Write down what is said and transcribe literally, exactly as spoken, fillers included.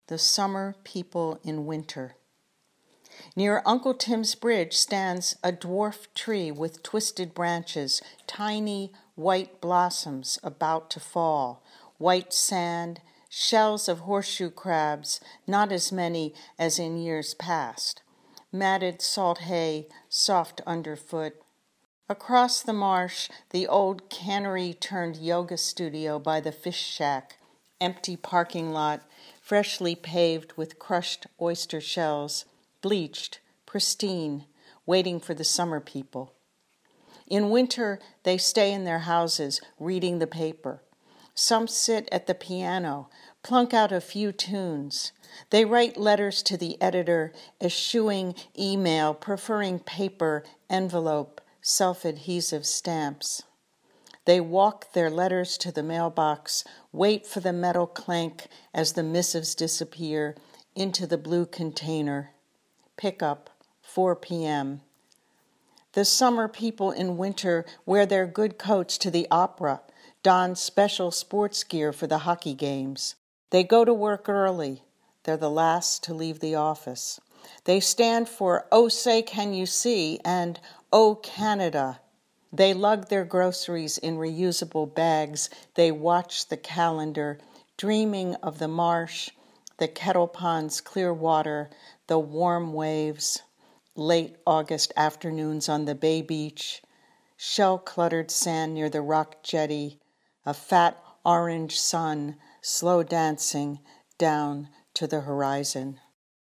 The Summer People in Winter. Near Uncle Tim's bridge stands a dwarf tree with twisted branches, tiny white blossoms about to fall, white sand, shells of horseshoe crabs, not as many as in years past, matted salt hay, soft underfoot. Across the marsh, the old cannery turned yoga studio by the fish shack, empty parking lot, freshly paved with crushed oyster shells, bleached, pristine, waiting for the summer people. In winter, they stay in their houses, reading the paper. Some sit at the piano, plunk out a few tunes. They write letters to the editor, eschewing email, preferring paper, envelope, self-adhesive stamps. They walk their letters to the mailbox, wait for the metal clank as the missives disappear into the blue container. Pick up, four p.m. The summer people in winter wear their good coats to the opera, don special sports gear for the hockey games. They go to work early. They're the last to leave the office. They stand for "Oh, say, can you see?" and "Oh, Canada." They lug their groceries in reusable bags. They watch the calendar, dreaming of the marsh, the kettle pond's clear water, the warm waves, late August afternoons on the Bay Beach, shell-cluttered sand near the rock jetty, a fat orange sun slow dancing down to the horizon.